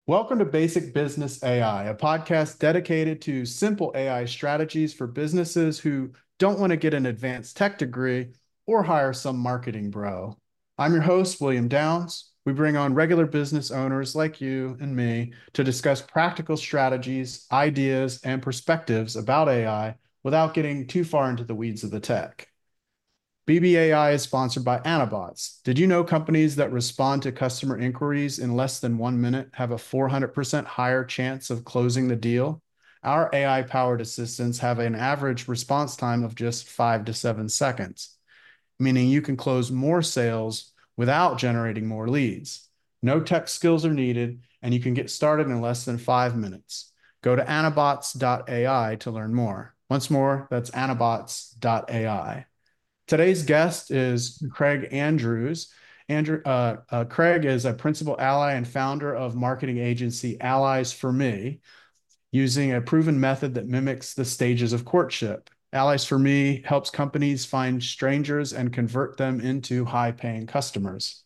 Welcome to Basic Business AI, a podcast dedicated to simple AI strategies for businesses who don't want to get an advanced tech degree or hire some marketing bro. I'm your host, William Downs. We bring on regular business owners like you and me to discuss practical strategies, ideas, and perspectives about AI without getting too far into the weeds of the tech. BBAI is sponsored by Anabots. Did you know companies that respond to customer inquiries in less than 1 minute have a 400% higher chance of closing the deal? Our AI-powered assistants have an average response time of just 5 to 7 seconds, meaning you can close more sales without generating more leads. No tech skills are needed, and you can get started in less than 5 minutes. Go to anabots.ai to learn more. Once more, that's anabots.ai. Today's guest is Craig Andrews. Craig is a principal ally and founder of marketing agency Allies for Me, using a proven method that mimics the stages of courtship. Allies for Me helps companies find strangers and convert them into high-paying customers.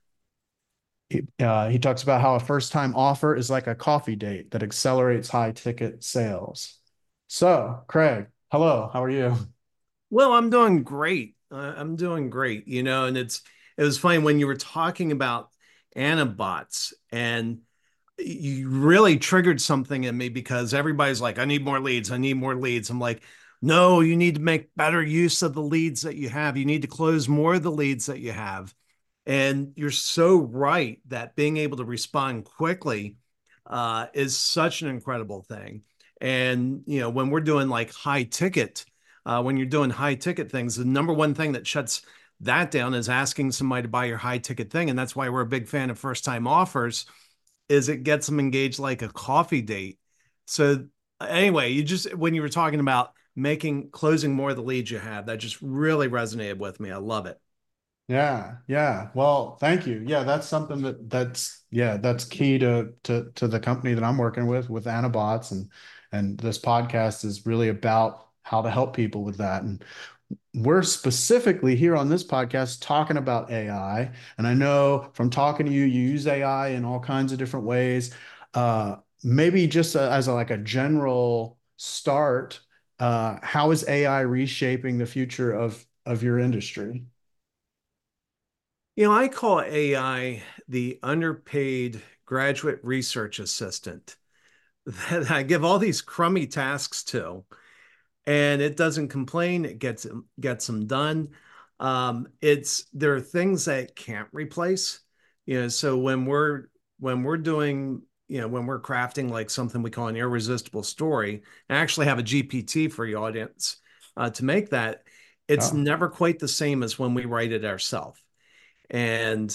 He talks about how a first-time offer is like a coffee date that accelerates high-ticket sales. So, Craig, hello, how are you? Well, I'm doing great. I'm doing great, and it was funny when you were talking about Anabots and you really triggered something in me because everybody's like, I need more leads. I need more leads. I'm like, no, you need to make better use of the leads that you have. You need to close more of the leads that you have. And you're so right that being able to respond quickly is such an incredible thing. And, when we're doing like when you're doing high ticket things, the number one thing that shuts that down is asking somebody to buy your high ticket thing. And that's why we're a big fan of first time offers is it gets them engaged like a coffee date. So anyway, when you were talking about closing more of the leads you have, that just really resonated with me. I love it. Yeah, yeah. Well, thank you. Yeah, that's something that's key to the company that I'm working with Anabots, and this podcast is really about how to help people with that. And we're specifically here on this podcast talking about AI. And I know from talking to you, you use AI in all kinds of different ways. Maybe just as like a general start, how is AI reshaping the future of your industry? I call AI the underpaid graduate research assistant that I give all these crummy tasks to, and it doesn't complain. It gets them done. There are things that it can't replace. So when we're doing, when we're crafting like something we call an irresistible story, I actually have a GPT for the audience to make that. It's Oh, never quite the same as when we write it ourselves. And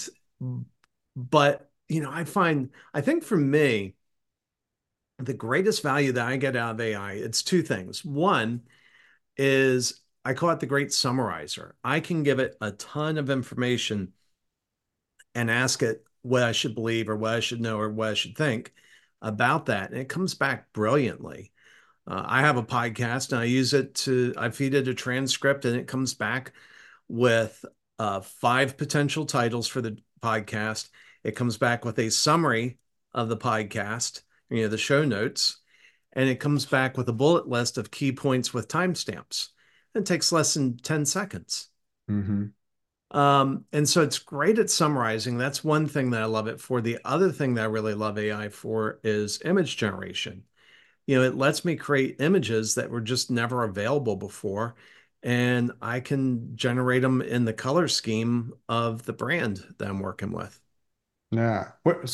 but I think for me, the greatest value that I get out of AI, it's two things. One is I call it the great summarizer. I can give it a ton of information and ask it what I should believe or what I should know or what I should think about that. And it comes back brilliantly. I have a podcast and I feed it a transcript and it comes back with five potential titles for the podcast. It comes back with a summary of the podcast, the show notes, and it comes back with a bullet list of key points with timestamps. It takes less than 10 seconds. hmm. And so it's great at summarizing. That's one thing that I love it for. The other thing that I really love AI for is image generation. It lets me create images that were just never available before, and I can generate them in the color scheme of the brand that I'm working with. Yeah.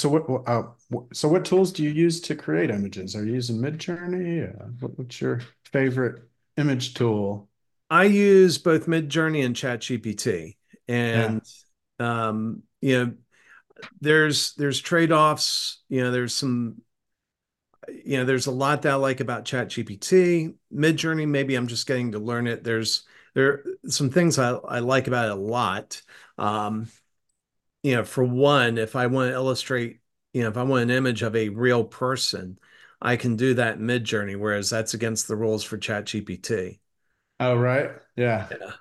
So what tools do you use to create images? Are you using Midjourney? What's your favorite image tool? I use both Midjourney and ChatGPT, Yeah. and um, you know, there's trade-offs. There's a lot that I like about ChatGPT. Midjourney, maybe I'm just getting to learn it. There are some things I like about it a lot. Um, for one, if I want to illustrate, if I want an image of a real person, I can do that in Midjourney, whereas that's against the rules for ChatGPT. Oh, right. Yeah. Yeah.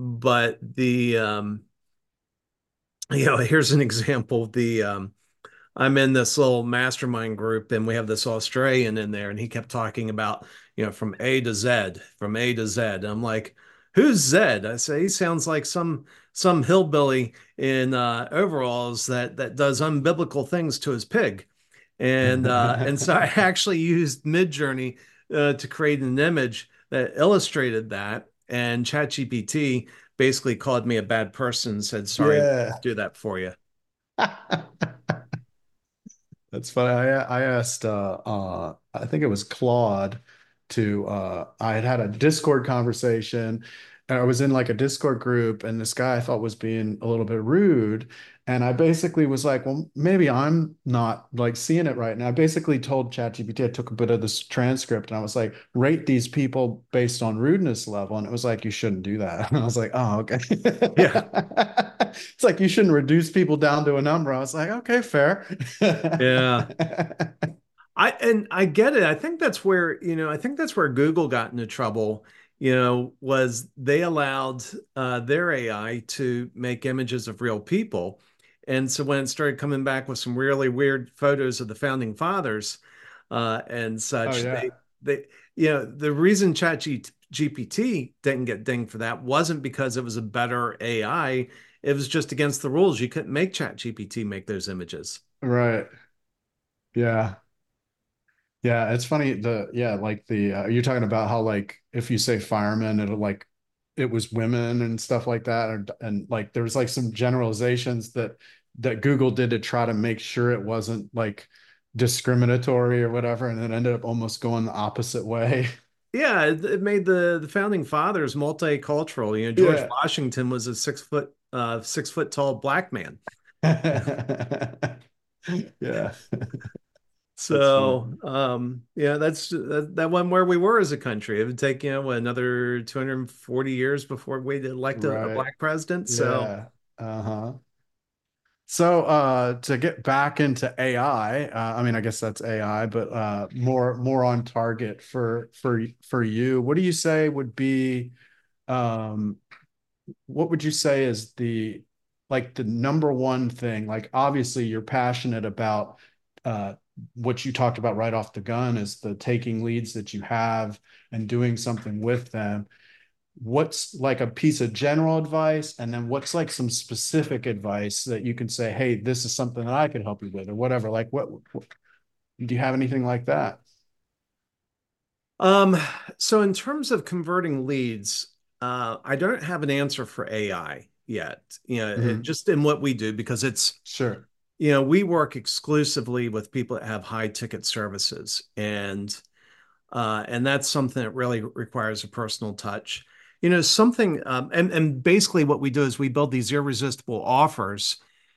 But here's an example. I'm in this little mastermind group and we have this Australian in there and he kept talking about, from A to Z, from A to Z. And I'm like, who's Zed? I say he sounds like some hillbilly in overalls that does unbiblical things to his pig. And so I actually used Midjourney to create an image that illustrated that. And ChatGPT basically called me a bad person and said, sorry, we Yeah. can't do that for you. That's funny. I asked I think it was Claude to I had a Discord conversation and I was in like a Discord group and this guy I thought was being a little bit rude and I basically was like, well, maybe I'm not like seeing it right. And I basically told ChatGPT, I took a bit of this transcript and I was like, rate these people based on rudeness level. And it was like, you shouldn't do that. And I was like, oh, okay. Yeah. It's like you shouldn't reduce people down to a number. I was like, okay, fair. Yeah. I get it. I think that's where, I think that's where Google got into trouble, was they allowed their AI to make images of real people. And so when it started coming back with some really weird photos of the founding fathers and Oh such, yeah. they, the reason ChatGPT didn't get dinged for that wasn't because it was a better AI. It was just against the rules. You couldn't make ChatGPT make those images. Right. Yeah. Yeah, it's funny like the you're talking about how like if you say firemen it'll like it was women and stuff like that and like there's like some generalizations that Google did to try to make sure it wasn't like discriminatory or whatever and it ended up almost going the opposite way. Yeah, it made the founding fathers multicultural. George Yeah. Washington was a 6 foot tall black man. Yeah, that's funny. So, yeah, that one where we were as a country. It would take, another 240 years before we'd elect a Right. black president. So, Yeah. Uh-huh. So to get back into AI, I mean, I guess that's AI, but more on target for you. What do you say would be um, what would you say is the like the number one thing? Like obviously you're passionate about uh, what you talked about right off the gun is the taking leads that you have and doing something with them. What's like a piece of general advice and then what's like some specific advice that you can say, hey, this is something that I could help you with or whatever, like what do you have anything like that? um, so in terms of converting leads, I don't have an answer for AI yet. Mhm. Just in what we do because it's Sure. we work exclusively with people that have high ticket services, and that's something that really requires a personal touch. Something, and basically what we do is we build these irresistible offers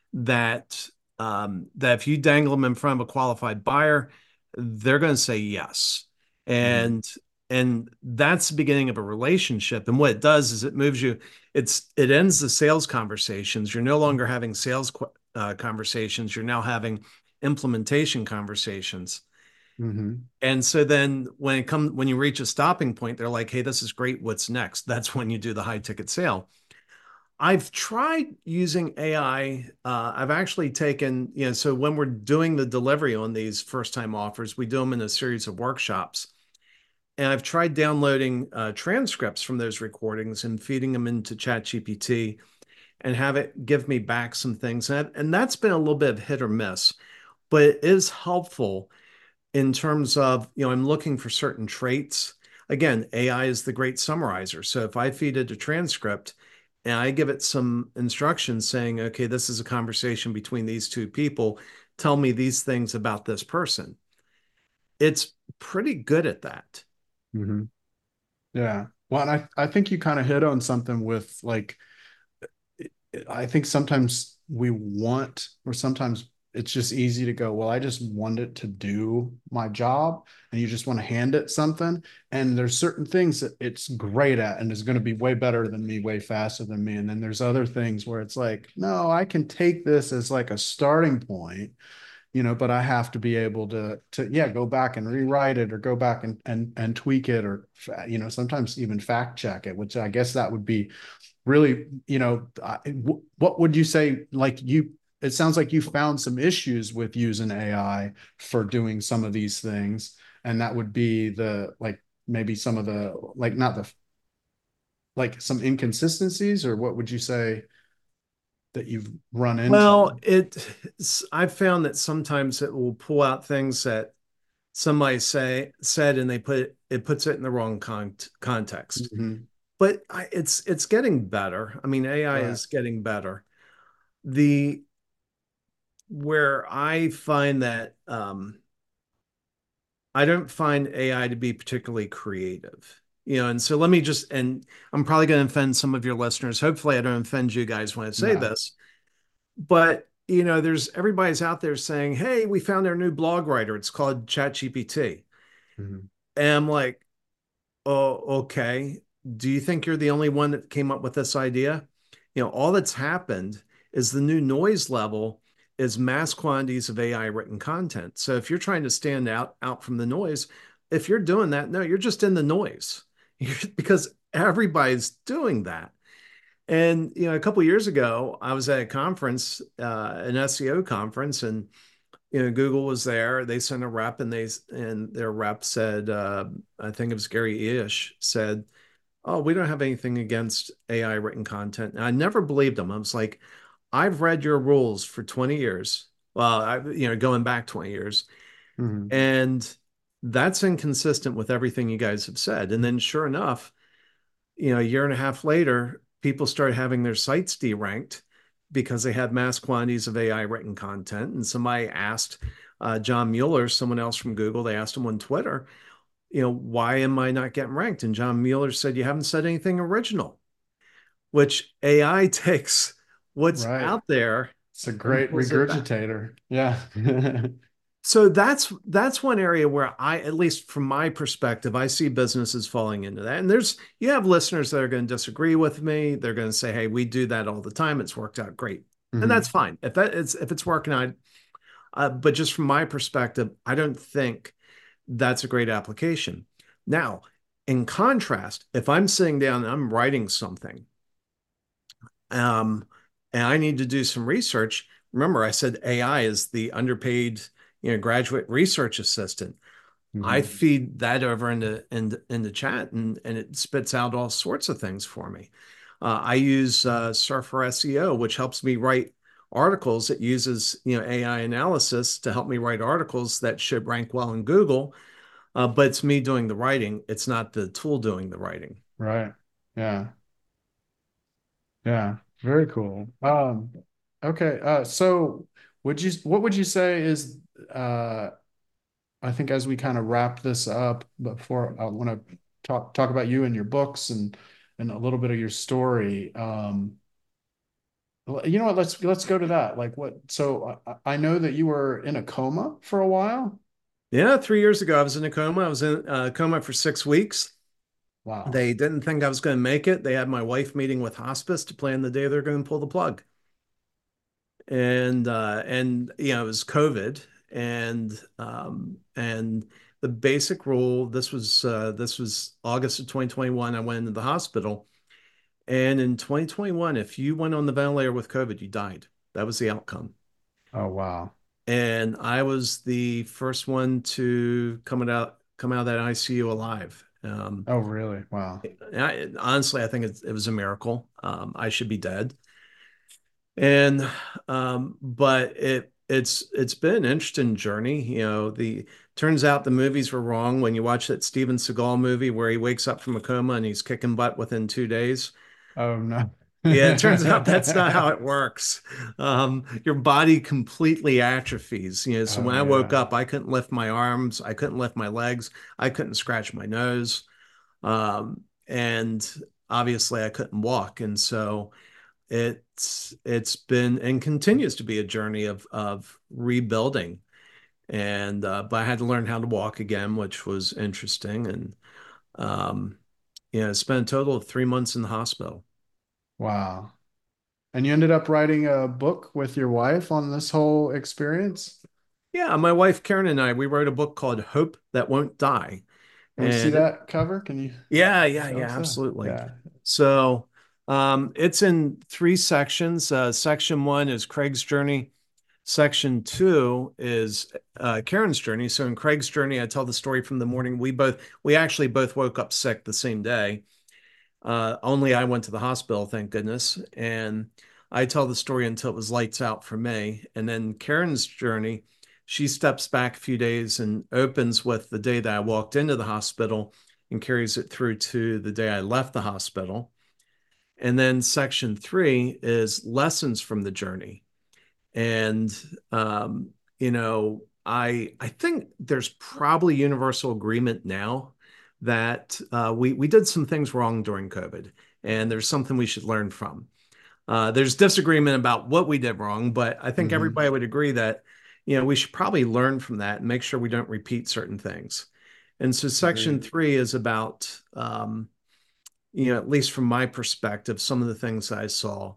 that if you dangle them in front of a qualified buyer, they're going to say yes, Mhm. and and that's the beginning of a relationship. And what it does is it moves you. It ends the sales conversations. You're no longer having sales conversations. You're now having implementation conversations. Mhm. And so then when you reach a stopping point, they're like, "Hey, this is great. What's next?" That's when you do the high ticket sale. I've tried using AI. I've actually taken, so when we're doing the delivery on these first time offers, we do them in a series of workshops. And I've tried downloading transcripts from those recordings and feeding them into ChatGPT and have it give me back some things. And that's been a little bit of hit or miss, but it is helpful in terms of, I'm looking for certain traits. Again, AI is the great summarizer. So if I feed it a transcript and I give it some instructions saying, okay, this is a conversation between these two people, tell me these things about this person. It's pretty good at that. Mhm. Yeah. Well, and I think you kind of hit on something with like I think sometimes we want, or sometimes it's just easy to go, well, I just want it to do my job, and you just want to hand it something. And there's certain things that it's great at and is going to be way better than me, way faster than me. And then there's other things where it's like, no, I can take this as like a starting point, but I have to be able to yeah, go back and rewrite it or go back and tweak it or sometimes even fact check it, which I guess that would be really, what would you say, like you, it sounds like you found some issues with using AI for doing some of these things, and that would be the like maybe some of the like not the like some inconsistencies, or what would you say that you've run into? Well, I've found that sometimes it will pull out things that somebody said and it puts it in the wrong context. Mhm. But it's getting better. I mean, AI Right. is getting better. The Where I find that I don't find AI to be particularly creative. And so let me just, and I'm probably going to offend some of your listeners. Hopefully, I don't offend you guys when I say No. this, but there's everybody's out there saying, "Hey, we found our new blog writer. It's called ChatGPT." Mhm. And I'm like, "Oh, okay. Do you think you're the only one that came up with this idea?" All that's happened is the new noise level is mass quantities of AI written content. So if you're trying to stand out from the noise, if you're doing that, no, you're just in the noise because everybody's doing that. And a couple of years ago, I was at a conference, an SEO conference, and Google was there. They sent a rep, and their rep said, I think it was Gary Ish said, "Oh, we don't have anything against AI written content." And I never believed him. I was like, "I've read your rules for 20 years. Well, going back 20 years, Mhm. and that's inconsistent with everything you guys have said." And then, sure enough, a year and a half later, people started having their sites deranked because they had mass quantities of AI written content. And somebody asked John Mueller, someone else from Google, they asked him on Twitter, "Why am I not getting ranked?" And John Mueller said, "You haven't said anything original," which AI takes what's Right. out there It's a and great pulls it back. regurgitator. Yeah. So that's one area where at least from my perspective, I see businesses falling into that. And you have listeners that are going to disagree with me. They're going to say, "Hey, we do that all the time. It's worked out great." And that's Mhm. fine. If it's working out, but just from my perspective, I don't think that's a great application. Now, in contrast, if I'm sitting down and I'm writing something, um, and I need to do some research, remember I said AI is the underpaid, graduate research assistant. I Mhm. feed that over into chat, and it spits out all sorts of things for me. I use Surfer SEO, which helps me write articles. It uses AI analysis to help me write articles that should rank well in Google. But it's me doing the writing. It's not the tool doing the writing. Right. Yeah. Yeah. Very cool. Okay. So what would you say is, uh, I think as we kind of wrap this up, before I want to talk about you and your books and a little bit of your story. You know what? Let's go to that. Like what? So I know that you were in a coma for a while. Yeah, 3 years ago, I was in a coma. I was in a coma for 6 weeks. Wow. They didn't think I was going to make it. They had my wife meeting with hospice to plan the day they're going to pull the plug. And it was COVID, and the basic rule. This was August of 2021. I went into the hospital, and in 2021, if you went on the ventilator with COVID, you died. That was the outcome. Oh, wow. And I was the first one to come out of that ICU alive. Oh, really? Wow. Honestly, I think it was a miracle. I should be dead. And but it's been an interesting journey. The turns out the movies were wrong when you watch that Steven Seagal movie where he wakes up from a coma and he's kicking butt within 2 days. Oh, no. Yeah, it turns out that's not how it works. Your body completely atrophies. So Oh, when I woke yeah. up, I couldn't lift my arms, I couldn't lift my legs, I couldn't scratch my nose, and obviously I couldn't walk. And so it's been and continues to be a journey of rebuilding. And but I had to learn how to walk again, which was interesting. And spent a total of 3 months in the hospital. Wow. And you ended up writing a book with your wife on this whole experience? Yeah, my wife Karen and I, we wrote a book called Hope That Won't Die. Can we see And that cover? Can you yeah, yeah, show yeah, us that? absolutely. Yeah. So it's in three sections. Section one is Craig's journey Section two is Karen's journey. So in Craig's journey, I tell the story from the morning. We actually both woke up sick the same day. Only I went to the hospital, thank goodness. And I tell the story until it was lights out for me. And then Karen's journey, she steps back a few days and opens with the day that I walked into the hospital and carries it through to the day I left the hospital. And then section three is lessons from the journey. And you know, I think there's probably universal agreement now that we did some things wrong during COVID, and there's something we should learn from. There's disagreement about what we did wrong, but I think Mm-hmm. everybody would agree that we should probably learn from that and make sure we don't repeat certain things. And so section Agreed. three is about at least from my perspective, some of the things I saw.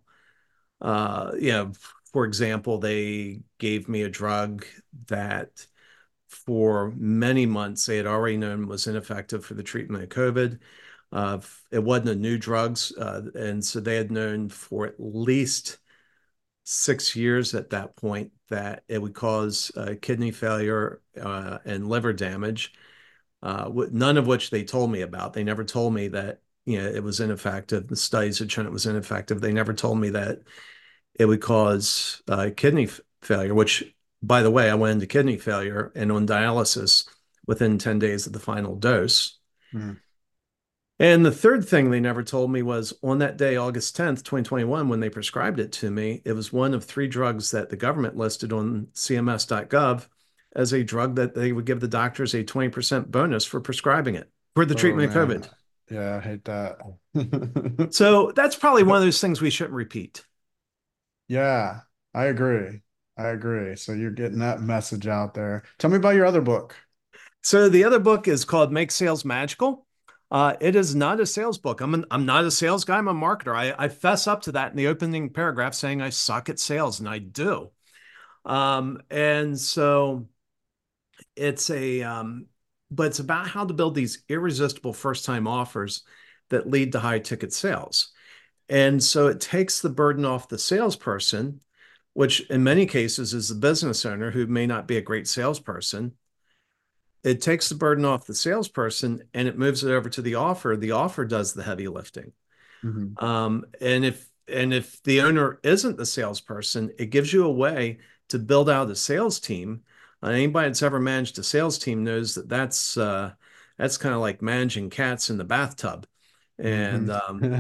For example, they gave me a drug that for many months they had already known was ineffective for the treatment of COVID. It wasn't a new drugs, and so they had known for at least 6 years at that point that it would cause kidney failure and liver damage. None of which they told me about. They never told me that it was ineffective. The studies had shown it was ineffective. They never told me that it would cause kidney failure, which, by the way, I went into kidney failure and on dialysis within 10 days of the final dose. Mm. And the third thing they never told me was on that day, August 10th, 2021, when they prescribed it to me, it was one of 3 drugs that the government listed on CMS.gov as a drug that they would give the doctors a 20% bonus for prescribing it for the Oh treatment of man. COVID. Yeah, I hate that. So that's probably one of those things we shouldn't repeat. Yeah, I agree. I agree. So you're getting that message out there. Tell me about your other book. So the other book is called Make Sales Magical. It is not a sales book. I'm not a sales guy. I'm a marketer. I fess up to that in the opening paragraph saying I suck at sales, and I do. And so it's but it's about how to build these irresistible first time offers that lead to high ticket sales. And so it takes the burden off the salesperson, which in many cases is the business owner who may not be a great salesperson. It takes the burden off the salesperson and it moves it over to the offer. The offer does the heavy lifting. Mhm. And if the owner isn't the salesperson, it gives you a way to build out a sales team. Anybody that's ever managed a sales team knows that that's kind of like managing cats in the bathtub, and Mhm.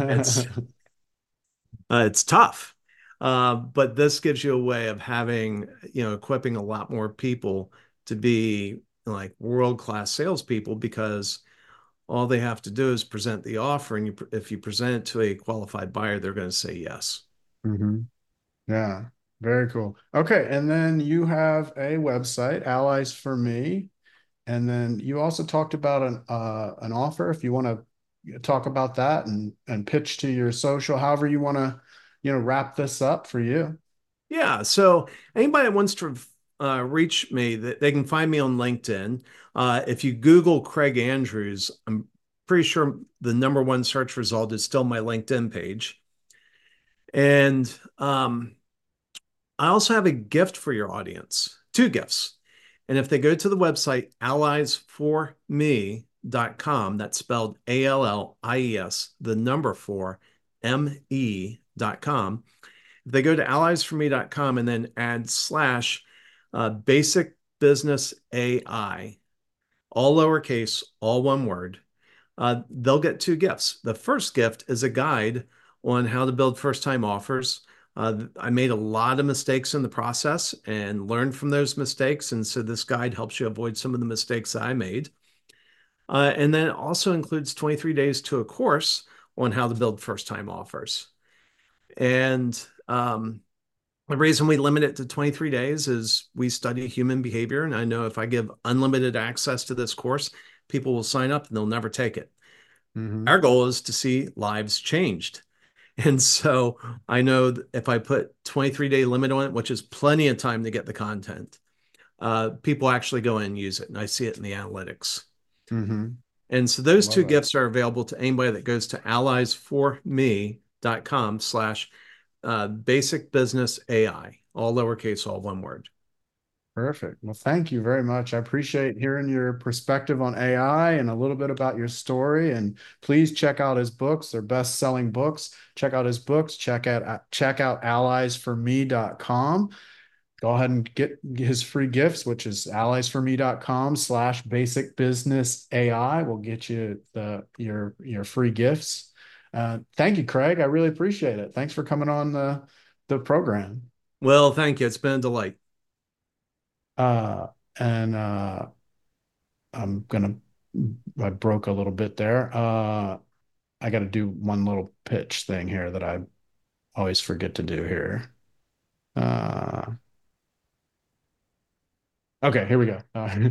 it's tough. But this gives you a way of having, equipping a lot more people to be like world-class salespeople because all they have to do is present the offer. And if you present it to a qualified buyer, they're going to say yes. Mhm. Yeah, very cool. Okay, and then you have a website, Allies for Me, and then you also talked about an offer. If you want to talk about that and pitch to your social, however you want to, wrap this up for you. Yeah. So anybody that wants to reach me, they can find me on LinkedIn. If you Google Craig Andrews, I'm pretty sure the number one search result is still my LinkedIn page. And I also have a gift for your audience, 2 gifts. And if they go to the website alliesforme.com, that's spelled ALLIES, the number 4, ME.com. If they go to alliesforme.com and then add slash basic business AI, all lowercase, all one word, they'll get 2 gifts. The first gift is a guide on how to build first time offers. I made a lot of mistakes in the process and learned from those mistakes. And so this guide helps you avoid some of the mistakes that I made. And then it also includes 23 days to a course on how to build first time offers. And the reason we limit it to 23 days is we study human behavior. And I know if I give unlimited access to this course, people will sign up and they'll never take it. Hmm. Our goal is to see lives changed. And so I know that if I put 23-day limit on it, which is plenty of time to get the content, people actually go in and use it. And I see it in the analytics. Hmm. And so those two Love it. gifts are available to anybody that goes to alliesforme.com slash basic business AI, all lowercase, all one word. Perfect. Well, thank you very much. I appreciate hearing your perspective on AI and a little bit about your story. And please check out his books. They're best-selling books. Check out his books. Check out alliesforme.com. Go ahead and get his free gifts, which is alliesforme.com/basic business AI. Will get you your free gifts. Thank you, Craig. I really appreciate it. Thanks for coming on the program. Well, thank you. It's been a delight. Uh, and I'm gonna I broke a little bit there. I got to do one little pitch thing here that I always forget to do here. Uh, okay, here we go.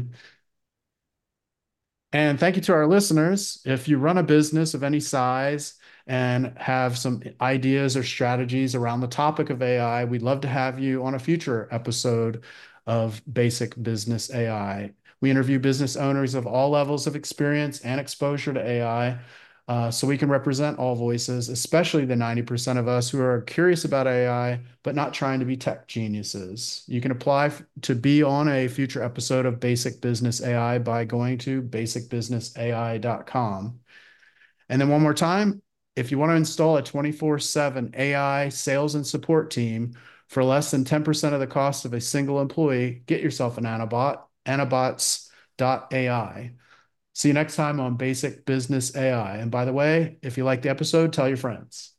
And thank you to our listeners. If you run a business of any size and have some ideas or strategies around the topic of AI, we'd love to have you on a future episode of Basic Business AI. We interview business owners of all levels of experience and exposure to AI, so we can represent all voices, especially the 90% of us who are curious about AI, but not trying to be tech geniuses. You can apply to be on a future episode of Basic Business AI by going to basicbusinessai.com. And then one more time, if you want to install a 24/7 AI sales and support team for less than 10% of the cost of a single employee, get yourself an Anabot, anabots.ai. See you next time on Basic Business AI. And by the way, if you like the episode, tell your friends.